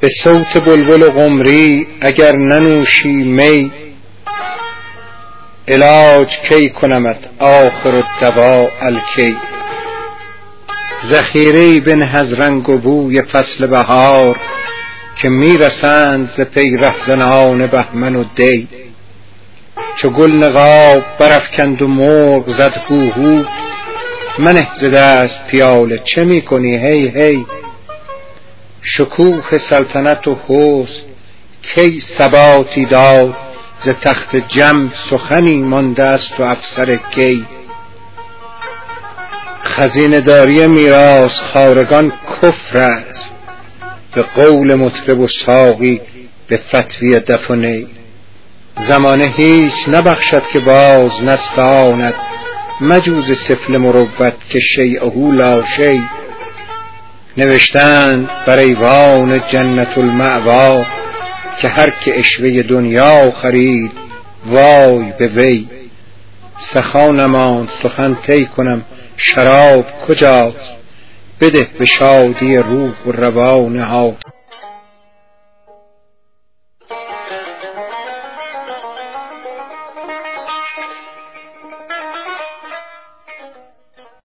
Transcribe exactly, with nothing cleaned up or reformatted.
به صوت بلبل و قمری اگر ننوشی می، علاج کی کنمت آخر الدوا الکی. ذخیره‌ای بنه از رنگ و بوی فصل بهار، که میرسند ز پی رهزنان بهمن و دی. چو گل نقاب برافکند و مرغ زد هوهو، منه ز دست پیاله چه میکنی هی هی. شکوه سلطنت و حسن کی ثباتی داد، ز تخت جم سخنی مانده است و افسر کی. خزینه داری میراث خوارگان کفر است، به قول مطرب و ساقی به فتوی دف و نی. زمانه هیچ نبخشد که باز نستاند، مجوز سفله مروت که شیئه لا شی. نوشتند بر ایوان جنت المأوا، که هر که عشوه دنیا خرید وای به وی. سخا نماند سخن طی کنم شراب کجاست، بده به شادی روح و روان ها.